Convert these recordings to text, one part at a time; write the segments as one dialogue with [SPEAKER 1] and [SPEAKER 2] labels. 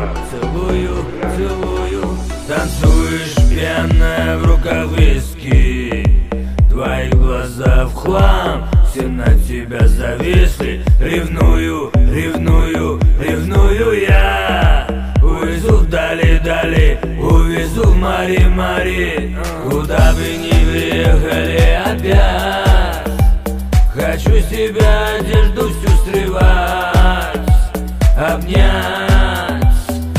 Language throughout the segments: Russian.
[SPEAKER 1] Целую, целую. Танцуешь пьяная, в руках виски, твои глаза в хлам, все на тебя зависли. Ревную, ревную, ревную я. Увезу вдали, дали, увезу в мари, мари. Куда бы ни приехали опять, хочу с тебя одежду всю срывать, обнять,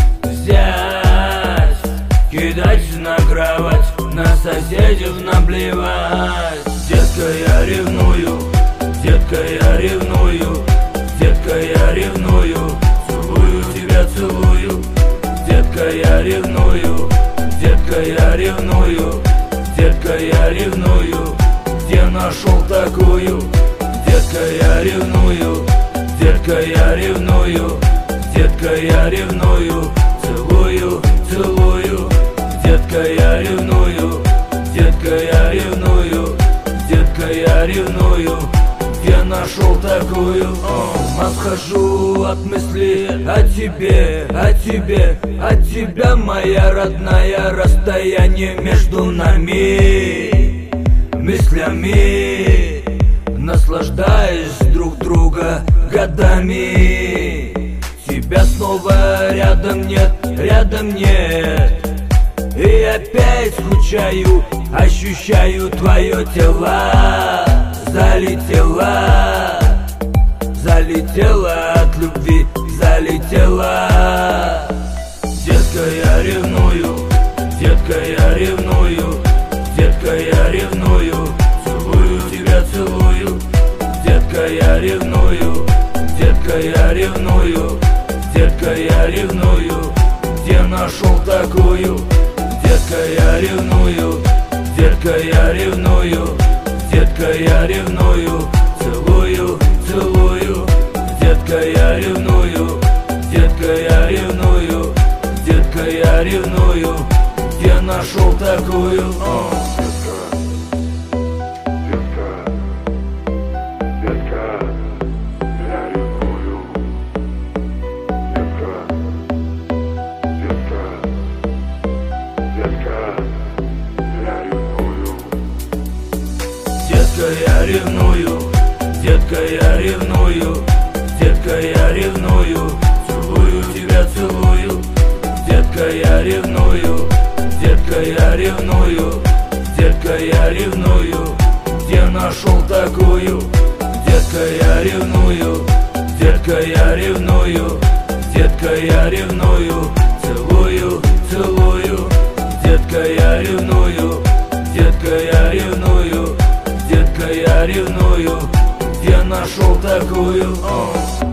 [SPEAKER 1] взять, кидать на кровать, на соседей наплевать. Детка, я ревную, детка, я ревную, детка, я ревную, целую тебя, целую. Детка, я ревную, детка, я ревную, детка, я ревную, где нашел такую? Детка, я ревную, детка, я ревную, детка, я ревную, целую, целую. Детка, я ревную, детка, я ревную, детка, я ревную, где нашел такую? Отхожу от мысли о тебе, о тебе, от тебя, моя родная. Расстояние между нами мыслями, наслаждаясь друг друга годами. Тебя снова рядом нет, рядом нет. И опять скучаю, ощущаю твое тело. Залетела, залетела от любви, залетела. Детка, я ревную, детка, я ревную, детка, я ревную, целую тебя, целую. Детка, я ревную, детка, я ревную, детка, я ревную, где нашел такую? Детка, я ревную, детка, я ревную, детка, я ревную, целую, целую. Детка, я ревную, детка, я ревную, детка, я ревную, где нашел такую? Детка, я ревную, детка, я ревную, детка, я ревную, целую тебя, целую. Детка, я ревную, детка, я ревную, детка, я ревную, где нашел такую? Детка, я ревную, детка, я ревную, детка, я ревную, целую, целую. Детка, я ревную, детка, я ревную, детка, я ревную, где нашел такую?